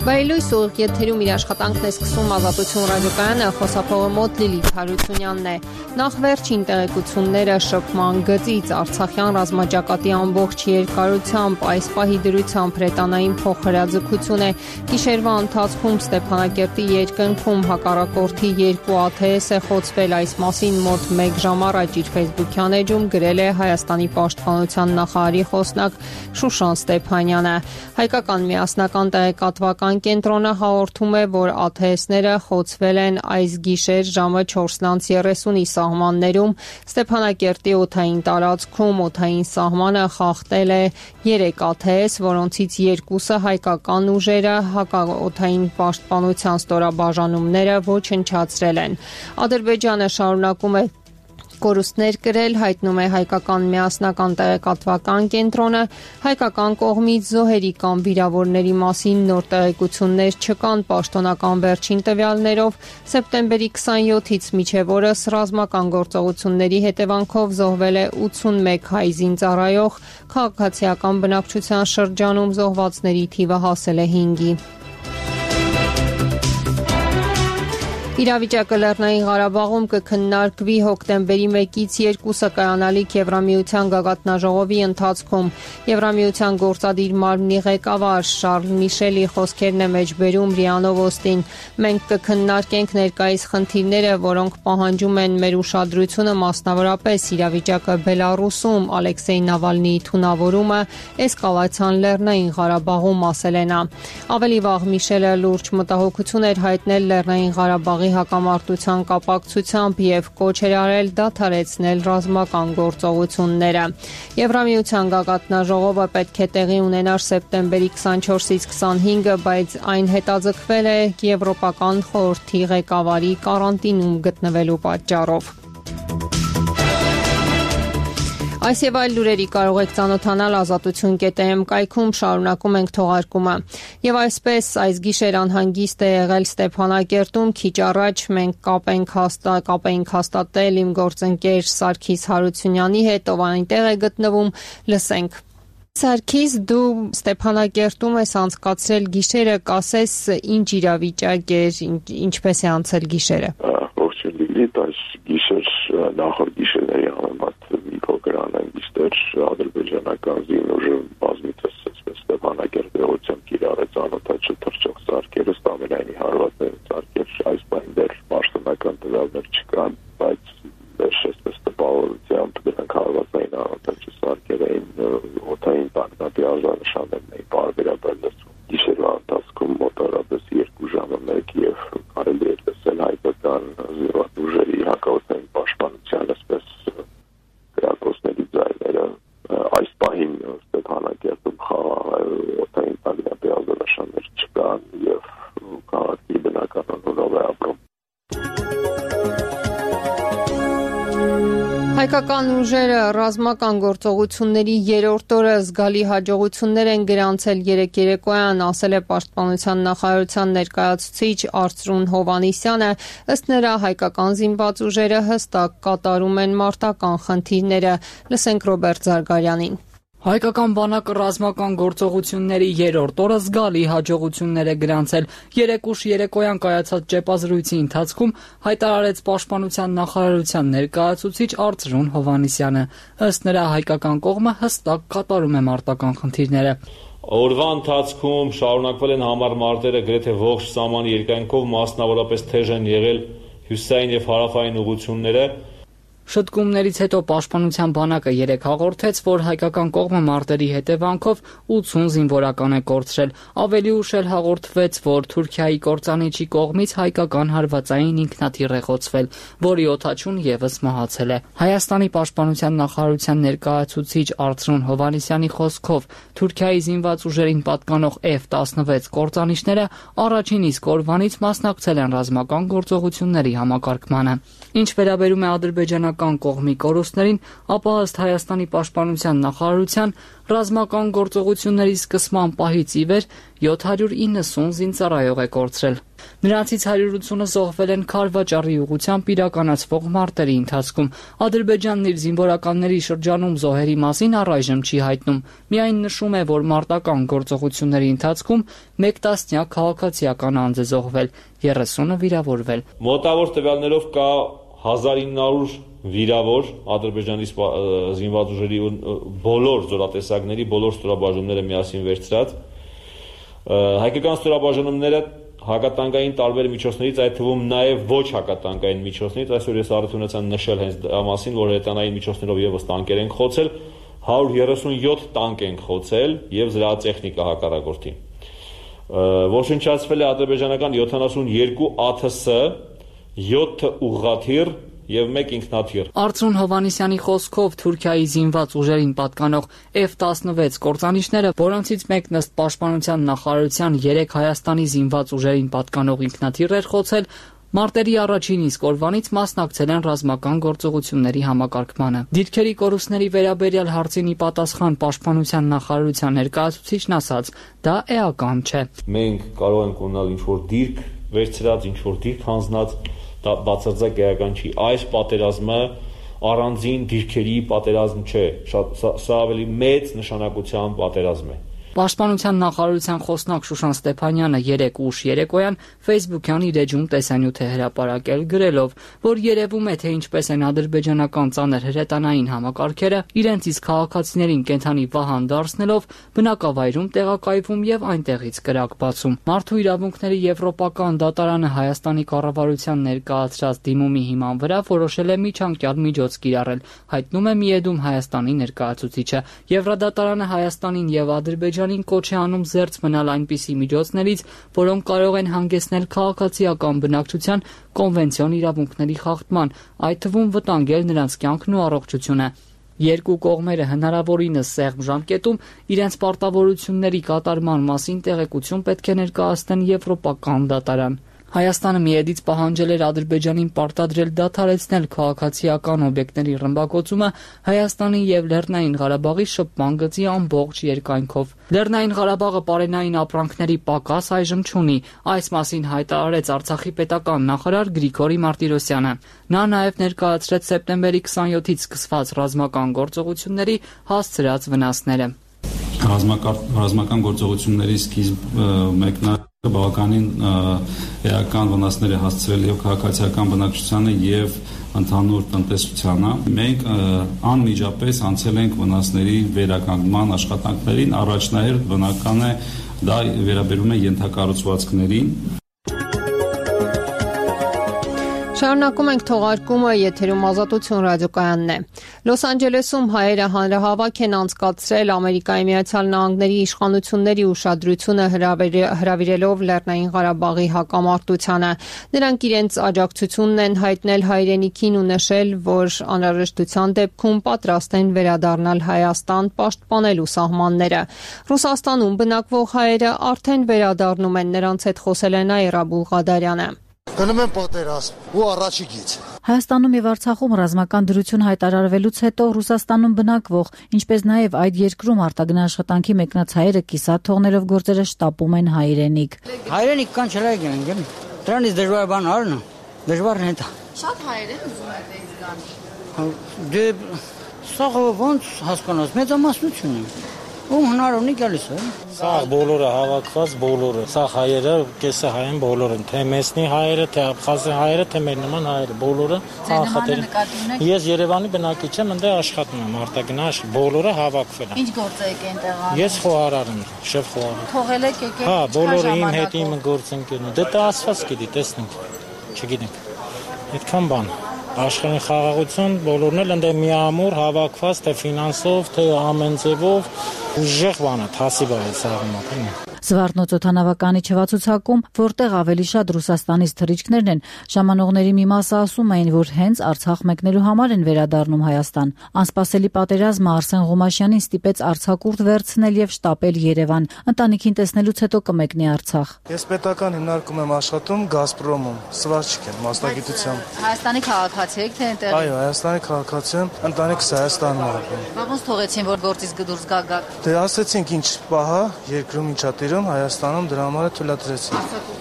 Բայլույս ուղիղ եթերում իր աշխատանքն է սկսում Ազատություն ռադիոկայանը, խոսափողը մոտ Լիլիթ Հարությունյանն է։ Նախ վերջին տեղեկությունները շփման գծից Արցախյան ռազմաճակատի ամբողջ երկարությամբ այս պահի դրությամբ հրետանային փոխհրաձգություն է։ Գիշերվա ընթացքում Ստեփանակերտի երկնքում հակառակորդի 2 ԱԹՍ է խոցվել, այս մասին մոտ 1 ժամ առաջ իր Facebook-յան էջում գրել է Հայաստանի պաշտպանության նախարարի խոսնակ Շուշան Ստեփանյանը։ Հայկական միասնական տեղեկատվական կենտրոնը հաղորդում է, որ ԱԹՍ-ները խոցվել են այս գիշեր ժամը 4:30-ի սահմաններում։ Ստեփանակերտի օդային տարածքում օդային սահմանը խախտել է 3 ԱԹՍ, որոնցից 2-ը հայկական ուժերը հակաօդային պաշտպանության ստորաբաժանումները ոչնչացրել են։ Ադրբեջանը շարունակում է կորուստներ կրել, հայտնում է Հայկական միասնական տեղեկատվական կենտրոնը։ Հայկական կողմից զոհերի կամ վիրավորների մասին նոր տեղեկություններ չկան։ Պաշտոնական վերջին տվյալներով սեպտեմբերի 27-ից մինչև օրս ռազմական գործողությունների հետևանքով զոհվել է 81 հայ զինծառայող, քաղաքացիական բնակչության շրջանում զոհվածների թիվը հասել է 5-ի։ Իրավիճակը Լեռնային Ղարաբաղում կքննարկվի հոկտեմբերի 1-ից 2-ը կայանալիք Եվրամիության գագաթնաժողովի ընթացքում։ Եվրամիության գործադիր մարմնի ղեկավար Շարլ Միշելի խոսքերն է մեջբերում Ռիա Նովոստին։ Մենք կքննարկենք ներկայիս խնդիրները, որոնք պահանջում են մեր ուշադրությունը, մասնավորապես իրավիճակը Բելառուսում, Ալեքսեյ Նավալնիի թունավորումը, էսկալացիան Լեռնային Ղարաբաղում, ասել է նա։ Ավելի վաղ Միշելը լուրջ մտահոգություն էր հայտնել Լեռնային Ղարաբաղի հակամարտության կապակցությամբ եւ կոչ էր արել դադարեցնել ռազմական գործողությունները։ Եվրամիության գագաթնաժողովը պետք է տեղի ունենար սեպտեմբերի 24-ից 25-ը, բայց այն հետաձգվել է Եվրոպական խորհրդի ղեկավարի կարանտինում գտնվելու պատճառով։ Այս եւ այլ լուրերի կարող եք ծանոթանալ ազատություն.am կայքում, շարունակում ենք թողարկումը։ Եվ այսպես այս գիշեր անհանգիստ է եղել Ստեփանակերտում, քիչ առաջ մենք կապ էինք հաստատել իմ գործընկեր Սարգիս Հարությունյանի հետ, ով այնտեղ է գտնվում, լսենք։ Սարգիս, դու Ստեփանակերտում ես անցկացրել գիշերը, կասես ինչ իրավիճակ էր, ինչպես է անցել գիշերը։ Ողջույն Լիլիթ, այս գիշեր նախորդ գիշերների համեմատ մի փոքր անհանգիստ էր, ադրբեջանական զինուժը բազմիցս Ստեփանակերտի ուղղությամբ կիրառեց անօթաչու թռչող սարքերը, ստամենայնի հարվածային սարքեր, այս բան դեռ պաշտոնական տվյալներ չկան, բայց վերջերս տպավորությամբ դրանք հարվածային անօթաչու սարքեր էին, օդային տագնապի ազդանշաններն էին պարբերաբար լսվում։ Գիշերվա ընթացքում մոտավորապես 2 ժամը 1 եւ կարելի է լսել հայկական զինված ուժերի հակաօդային պաշտպանության ասպես գրակոչների ձայները։ Այս պահին Ստեփանակերտում օդային տագնապի ազդանշաններ չկան եւ քաղաքի բնականon հունով է ապրում։ Հայկական ուժերը ռազմական գործողությունների 3-րդ օրը զգալի հաջողություններ են գրանցել երեկոյան, ասել է Պաշտպանության նախարարության ներկայացուցիչ Արծրուն Հովհաննիսյանը։ Ըստ նրա, հայկական զինված ուժերը հստակ կատարում են մարտական խնդիրները։ Լսենք Ռոբերտ Զարգարյանին։ Հայկական բանակը ռազմական գործողությունների 3-րդ օրը զգալի հաջողություններ է գրանցել։ Երեկուշ երեկոյան կայացած ճեպազրույցի ընթացքում հայտարարեց Պաշտպանության նախարարության ներկայացուցիչ Արծրուն Հովհաննիսյանը։ Ըստ նրա, հայկական կողմը հստակ կատարում է մարտական խնդիրները։ Օրվա ընթացքում շարունակվել են համառ մարտերը գրեթե ողջ սահմանի երկայնքով, մասնավորապես թեժ են եղել հյուսիսային եւ հարավային ուղղությունները։ Շտկումներից հետո Պաշտպանության բանակը 3 հաղորդեց, որ հայկական կողմը մարտերի հետևանքով 80 զինվորական է կորցրել։ Ավելի ուշ էլ հաղորդվեց, որ Թուրքիայի կործանիչի կողմից հայկական հարվածային ինքնաթիռ է խոցվել, որի օդաչուն եւս մահացել է։ Հայաստանի Պաշտպանության նախարարության ներկայացուցիչ Արծրուն Հովհաննիսյանի խոսքով Թուրքիայի զինված ուժերին պատկանող F-16 կործանիչները առաջին իսկ օրվանից մասնակցել են ռազմական գործողությունների համակարգմանը։ Ինչ վերաբերում է ադրբեջանական կողմի կորուստներին, ապա ըստ Հայաստանի Պաշտպանության նախարարության ռազմական գործողությունների սկսման պահից ի վեր 790 զինծառայող է կորցրել։ Նրանցից 180-ը զոհվել են քարվաճառի ուղղությամբ իրականացվող մարտերի ընթացքում։ Ադրբեջանն իր զինվորականների շրջանում զոհերի մասին առայժմ չի հայտնում։ Միայն նշում է, որ մարտական գործողությունների ընթացքում 1 տասնյակ քաղաքացիական անձ է զոհվել, 30-ը վիրավորվել։ Մոտավոր տվյալներով կա 1900 վիրավոր Ադրբեջանի զինված ուժերի բոլոր զորատեսակների բոլոր ստորաբաժանումները միասին վերցրած։ Հայկական ստորաբաժանումները հակատանկային տարբեր միջոցներից, այդ թվում նաև ոչ հակատանկային միջոցներից, այսօր ես առիթ ունեցա նշել հենց դա մասին, որ հրետանային միջոցներով եւս տանկեր են խոցել, 137 տանկ են խոցել եւ զրահատեխնիկա հակառակորդի։ Ոչնչացվել է ադրբեջանական 72 ԱԹՍ, 7 ուղղաթիռ եւ 1 ինքնաթիռ։ Արծրուն Հովհաննիսյանի խոսքով Թուրքիայի զինված ուժերին պատկանող F-16 կործանիչները, որոնցից մեկն ըստ Պաշտպանության նախարարության 3 Հայաստանի զինված ուժերին պատկանող ինքնաթիռ էր խոցել, մարտերի առաջին իսկ օրվանից մասնակցել են ռազմական գործողությունների համակարգմանը։ Դիրքերի կորուստների վերաբերյալ հարցին ի պատասխան Պաշտպանության նախարարության ներկայացուցիչն ասաց. դա էական չէ։ Մենք կարող ենք ունենալ ինչ-որ դիրք վերցրած, ինչ-որ դիրք հանձնած, դա բացարձակ էական չի։ Այս պատերազմը առանձին դիրքերի պատերազմ չէ, սա ավելի մեծ նշանակության պատերազմ է։ Պաշտպանության նախարարության խոսնակ Շուշան Ստեփանյանը 3 ուշ երեկոյան Facebook-յան իր էջում տեսանյութ է հրապարակել գրելով, որ երևում է, թե ինչպես են ադրբեջանական ծանր հրետանային համակարգերը իրենց իսկ քաղաքացիներին կենթանի վահան դարձնելով բնակավայրում տեղակայվում եւ այնտեղից կրակ բացում։ Մարդու իրավունքների եվրոպական դատարանը Հայաստանի կառավարության ներկայացրած դիմումի հիման վրա որոշել է միջանկյալ միջոց կիրառել, հայտնում է Միեդում Հայաստանի ներկայացուցիչը։ Եվրոդատարանը Հայաստանին եւ Ադրբեջանին կոչ է անում զերծ մնալ այնպիսի միջոցներից, որոնք կարող են հանգեցնել քաղաքացիական բնակչության կոնվենցիոն իրավունքների խախտման, այդ թվում վտանգել նրանց կյանքն ու առողջությունը։ Երկու կողմերը հնարավորինս սեղմ ժամկետում իրենց պարտավորությունների կատարման մասին տեղեկություն պետք է ներկայացնեն Եվրոպական դատարան։ Հայաստանը Միեդից պահանջել էր Ադրբեջանին պարտադրել դադարեցնել քաղաքացիական օբյեկտների ռմբակոծումը Հայաստանի եւ Լեռնային Ղարաբաղի շփման գծի ամբողջ երկայնքով։ Լեռնային Ղարաբաղը պարենային ապրանքների պակաս այժմ չունի, այս մասին հայտարարեց Արցախի պետական նախարար Գրիգորի Մարտիրոսյանը։ Նա նաև ներկայացրեց սեպտեմբերի 27-ից սկսված ռազմական գործողությունների հասցրած վնասները։ Ռազմական գործողությունների սկիզբ մեկնարկը բավականին էական վնասներ է հասցրել եւ քաղաքացիական բնակչությանը եւ ընդհանուր տնտեսությանը։ Մենք անմիջապես անցել ենք վնասների վերականգնման աշխատանքներին, առաջնահերթ բնական է դա վերաբերում է ենթակառուցվածքներին։ Շարունակում ենք թողարկումը, եթերում Ազատություն ռադիոկայանն է։ Լոս Անջելեսում հայերը հանրահավաք են անցկացրել Ամերիկայի Միացյալ Նահանգների իշխանությունների ուշադրությունը հրավիրելով Լեռնային Ղարաբաղի հակամարտությանը։ Նրանք իրենց աջակցությունն են հայտնել հայրենիքին ու նշել, որ անհրաժեշտության դեպքում պատրաստ են վերադառնալ Հայաստան պաշտպանելու սահմանները։ Ռուսաստանում բնակվող հայերը արդեն վերադառնում են, նրանց հետ խոսել է Նաիրա Բուլղադարյանը։ Գնում են պատերազմ ու առաջիկից։ Հայաստանում եւ Արցախում ռազմական դրություն հայտարարվելուց հետո Ռուսաստանում բնակվող, ինչպես նաեւ այդ երկրում արտագնաշխատանքի մեկնած հայերը կիսատ թողնելով գործերը շտապում են հայրենիք։ Հայրենիք կանչել են, դրանից դժվար բան արն, դժվարն է դա։ Շատ հայեր են ուզում այդտեղից գան։ Դե սա ոնց հասկանաս, մեծամասնություն է։ Ում հնար ունի գալիս է։ Սա բոլորը հավաքված, բոլորը, սա հայերը, կեսը հայ են բոլորը, թե մեսնի հայերը, թե աբխազի հայերը, թե մեր նման հայերը, բոլորը անխտեր։ Ես Երևանի բնակիչ եմ, այնտեղ աշխատում եմ, արտագնաչ, բոլորը հավաքվել են։ Ինչ գործ եք այնտեղ անում։ Ես խոհարար եմ, շեֆ խոհարար։ Թողել եք եկել։ Հա, բոլորը իմ հետ իմ գործ են կերնում։ Դե դա ասված գիտի, տեսնենք։ Չգիտենք։ Այդքան բան։ Աշխարհի խաղաղություն բոլորն էլ ընդ միամուր հավաքված թե ֆինանսով, թե ամեն ձևով ուժեղ բան է, թասիբ է սաղմակը։ Զվարթնոց օդանավականի չվացուցակում, որտեղ ավելի շատ Ռուսաստանից թռիչքներն են, ժամանողների մի մասը ասում էին, որ հենց Արցախ մեկնելու համար են վերադառնում Հայաստան։ Անսպասելի պատերազմը Արսեն Ղումաշյանին ստիպեց արձակուրդ վերցնել եւ շտապել Երևան։ Ընտանիքին տեսնելուց հետո կմեկնի Արցախ։ Ես պետական հիմնարկում եմ աշխատում Գազպրոմում, Սվարչիկ եմ, մասնագիտությամբ։ Հայաստանի քաղաքացի եք թե այնտեղ։ Այո, Հայաստանի քաղաքացի եմ, ընտանիքս Հայաստանում ապրում։ Ոնց թողեցին, որ գործից դուրս գաք։ Դե ասեցինք ինչ պահա, երկրում ինչա տիրում, Հայաստանում դրա համար թույլատրեցին։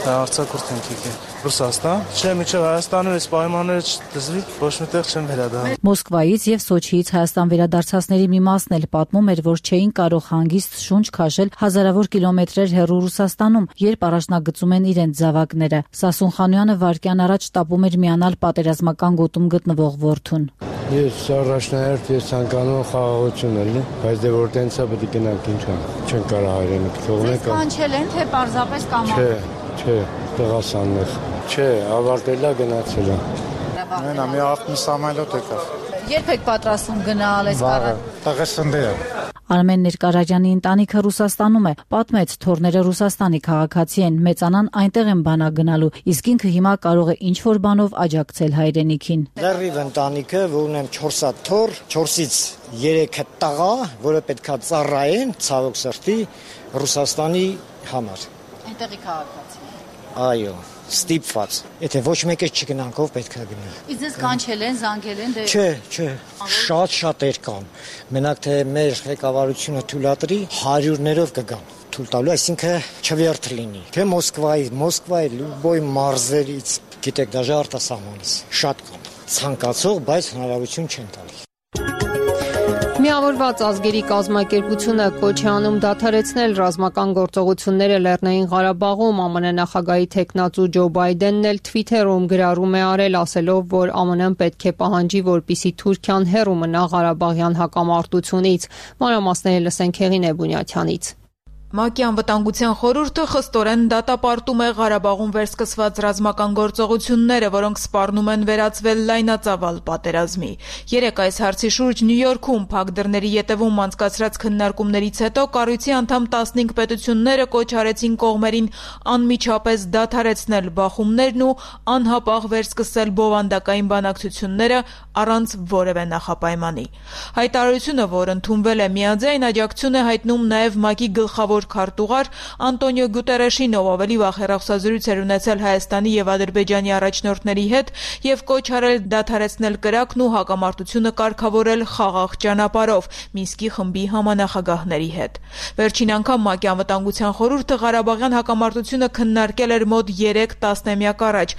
արձակուրդ ենք եկել Ռուսաստան, չէ, միջև Հայաստանում այս պայմանները չդզվի, ոչ միտեղ չեմ վերադառնա։ Մոսկվայից եւ Սոչիից Հայաստան վերադարձածների մի մասն էլ պատմում էր, որ չէին կարող հանգիստ շունչ քաշել հազարավոր կիլոմետրեր հեռու Ռուսաստանում, երբ առաջնագծում են իրենց զավակները։ Սասուն Խանոյանը վայրկյան առաջ տապում էր միանալ պատերազմական գոտում գտնվող որդուն։ Ես առաջնահերթ ես ցանկանում խաղաղություն էլի, բայց դե որ տենցա պետք է գնանք ինչա։ Չեն կարող հայրենիք թողնել։ Կանչել են թե պարզապես կամ։ Չէ, տեղասաններ։ Չէ, ավարտելա գնացել է։ Մենա մի ավտոբուս սամալոտ եկավ։ Երբ եք պատրաստվում գնալ այս կարը։ Տղեսնդեյա։ Արմեն Ներկարաջյանի ընտանիքը Ռուսաստանում է, պատմեց, թորները Ռուսաստանի քաղաքացի են, մեծանան այնտեղ են բանակ գնալու, իսկ ինքը հիմա կարող է ինչ-որ բանով աջակցել հայրենիքին։ Լրիվ ընտանիքը, որ ունեմ 4 հատ թոռ, 4-ից 3-ը տղա, որը պետքա ծառայեն, ցավոք սրտի, Ռուսաստանի համար։ Այնտեղի քաղաքացի։ Այո, ստիպված։ Եթե ոչ մեկը չգնանք, ով պետքա գնա։ Իսկ ձեզ կանչել են, զանգել են դե։ Չէ, շատ կան։ Մենակ թե մեր ղեկավարությունը թույլատրի, հարյուրներով կգան։ Թույլ տալու, այսինքն չվերթ լինի։ Թե Մոսկվայի լուբոյ մարզերից, գիտեք, դաժե արտասահմանից շատ կան։ Ցանկացող, բայց հնարավորություն չեն տալի։ Միավորված ազգերի կազմակերպությունը կոչ է անում դադարեցնել ռազմական գործողությունները Լեռնային Ղարաբաղում։ ԱՄՆ նախագահի թեկնածու Ջո Բայդենն էլ Twitter-ում գրառում է արել, ասելով, որ ԱՄՆ-ն պետք է պահանջի, որպեսզի Թուրքիան հեռու մնա Ղարաբաղյան հակամարտությունից։ Մանրամասները լսենք Հեղինե Բունյաթյանից։ ՄԱԿ-ի անվտանգության խորհուրդը խստորեն դատապարտում է Ղարաբաղում վերսկսված ռազմական գործողությունները, որոնք սպառնում են վերածվել լայնածավալ պատերազմի։ Երեկ այս հարցի շուրջ Նյու Յորքում փակ դռների ետևում անցկացրած քննարկումներից հետո կառույցի անդամ 15 պետությունները կոչ արեցին կողմերին անմիջապես դադարեցնել բախումներն ու անհապաղ վերսկսել բովանդակային բանակցությունները առանց որևէ նախապայմանի։ Հայտարարությունը, որ ընդունվել է միաձայն, աջակցություն է հայտնում նաև ՄԱԿ-ի գլխավոր քարտուղար Անտոնիո Գուտերեշին, ով ավելի վաղ հեռախոսազրույց էր ունեցել Հայաստանի եւ Ադրբեջանի առաջնորդների հետ եւ կոչ արել դադարեցնել կրակն ու հակամարտությունը կարգավորել խաղաղ ճանապարհով Մինսկի խմբի համանախագահների հետ։ Վերջին անգամ ՄԱԿ-ի անվտանգության խորհուրդը Ղարաբաղյան հակամարտությունը քննարկել էր մոտ 3 տասնամյակ առաջ,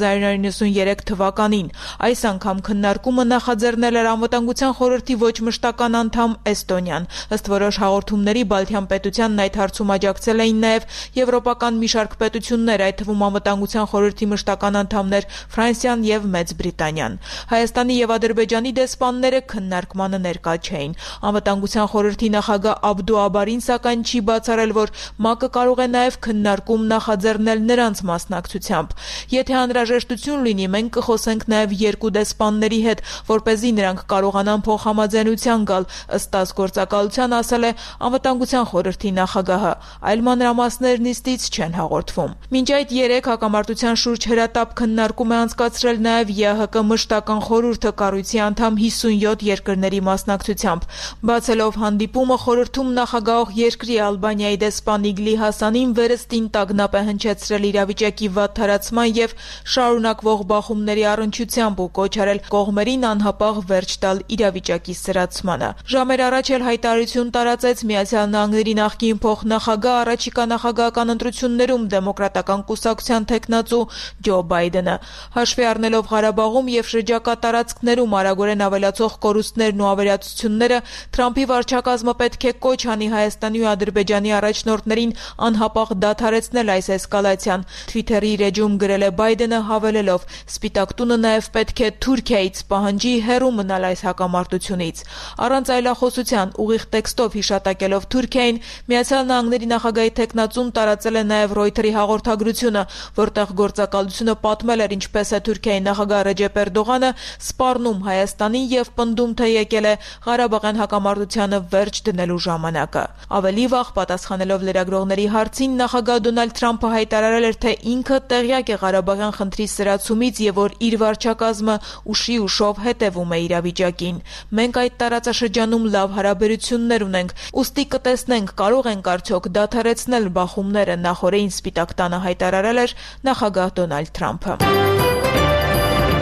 1993 թվականին։ Այս անգամ քննարկումը նախաձեռնել էր անվտանգության խորհրդի ոչ մշտական անդամ Էստոնիան։ Ըստ որոշ հաղորդումների Բալթյան պետությանն այդ հարցում աջակցել էին նաև եվրոպական մի շարք պետություններ, այդ թվում անվտանգության խորհրդի մշտական անդամներ Ֆրանսիան եւ Մեծ Բրիտանիան։ Հայաստանի եւ Ադրբեջանի դեսպանները քննարկմանը ներկա չէին։ Անվտանգության խորհրդի նախագահ Աբդու Աբարին սակայն չի բացառել, որ ՄԱԿ-ը կարող է նաև քննարկում նախաձեռնել նրանց մասնակցությամբ։ Եթե անհրաժեշտություն լինի, մենք կխոսենք նաև երկու դեսպանների հետ, որպեսզի նրանք կարողանան փոխհամաձայնության գալ, ըստ ըստ գործակալության ասել է անվտանգության խորհրդի նախագահը, այլ մանրամասներ նիստից չեն հաղորդվում։ Մինչ այդ 3 հակամարտության շուրջ հրատապ քննարկում է անցկացրել նաև ԵԱՀԿ մշտական խորհուրդը կառույցի անդամ 57 երկրների մասնակցությամբ։ Բացելով հանդիպումը խորհրդում նախագահող երկրի Ալբանիայի դեսպան Իգլի Հասանին վերստին տագնապ է հնչեցրել իրավիճակի վատթարացման եւ շարունակվող բախումների առնչությամբ ու կոչ արել կողմերին անհապաղ վերջ տալ իրավիճակի սրացմանը։ Ժամեր առաջ էլ հայտարարություն տարածեց Միացյալ Նահանգների նախկին փոխնախագահ առաջիկա նախագահական ընտրություններում դեմոկրատական կուսակցության թեկնածու Ջո Բայդենը։ Հաշվի առնելով Ղարաբաղում եւ շրջակա տարածքներում արագորեն ավելացող կորուստներն ու ավերածությունները, Թրամփի վարչակազմը պետք է կոչ անի Հայաստանի ու Ադրբեջանի առաջնորդներին անհապաղ դադարեցնել այս էսկալացիան։ Twitter-ի իր էջում գրել է Բայդենը, հավելելով. «Սպիտակ տունը նաև պետք է Թուրքիայից պահանջի հեռու մնալ այս հակամարտությունից»։ Առանց այլախոսության ուղիղ տեքստով հիշատակելով Թուրքիային, Միացյալ Նահանգների նախագահի թեկնածուն տարածել է նաև Reuters-ի հաղորդագրությունը, որտեղ գործակալությունը պատմել էր, ինչպես է Թուրքիայի նախագահ Ռեջեփ Էրդողանը սպառնում Հայաստանին եւ պնդում, թե եկել է Ղարաբաղյան հակամարտությանը վերջ դնելու ժամանակը։ Ավելի վաղ, պատասխանելով լրագրողների հարցին, նախագահ Դոնալդ Թրամփը հայտարարել էր, թե ինքը տեղյակ է Ղարաբաղյան խնդրի սրացումից եւ որ իր վարչակազմը ուշի ուշով հետևում է իրավիճակին։ Մենք այդ տարածաշրջանում լավ հարաբերություններ ունենք, ուստի կտեսնենք, կարող ենք արդյոք դադարեցնել բախումները, նախորդին Սպիտակ տանը հայտարարել էր նախագահ Դոնալդ Թրամփը։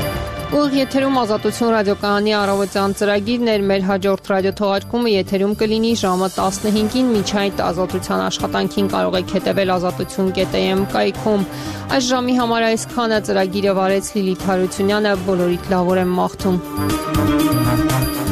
Ուղիղ եթերում Ազատություն ռադիոկայանի առավոտյան ծրագիրն էր, մեր հաջորդ ռադիոթողարկումը եթերում կլինի ժամը 15-ին, մինչ այդ ազատության աշխատանքին կարող եք հետևել azatutun.am կայքում։ Այս ժամի համար այսքանը, ծրագիրը վարեց Լիլիթ Հարությունյանը, բոլորիդ լավ օր եմ մաղթում։